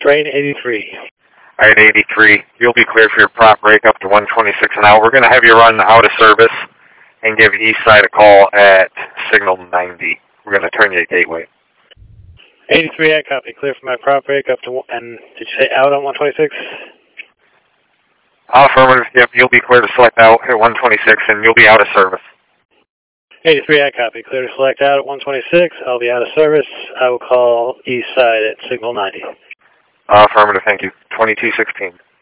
Train 83. All right, 83. You'll be cleared for your prop break up to 126 an hour. We're going to have you run out of service and give East Side a call at signal 90. We're going to turn you to Gateway. 83, I copy. Clear for my prop break up to, and did you say out on 126? Affirmative. Yep, you'll be clear to select out at 126 and you'll be out of service. 83, I copy. Clear to select out at 126. I'll be out of service. I will call East Side at signal 90. Affirmative, thank you. 2216.